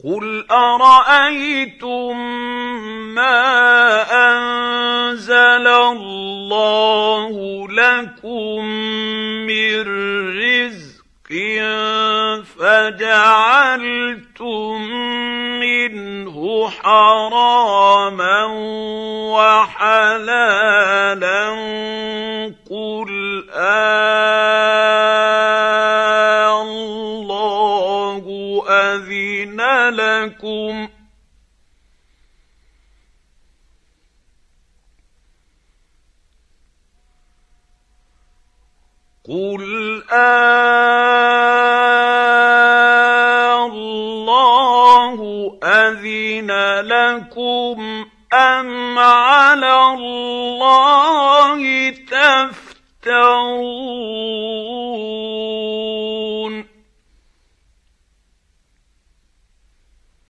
قُلْ أَرَأَيْتُم مَّا أَنزَلَ اللَّهُ لَكُم مِّن رِّزْقٍ فَجَعَلْتُم مِّنْهُ حَرَامًا وَحَلَالًا قُلْ اللَّهُ أَذِنَ لَكُمْ قُلْ اللَّهُ أَذِنَ لَكُمْ أَمْ عَلَى اللَّهِ تَفْتَرُونَ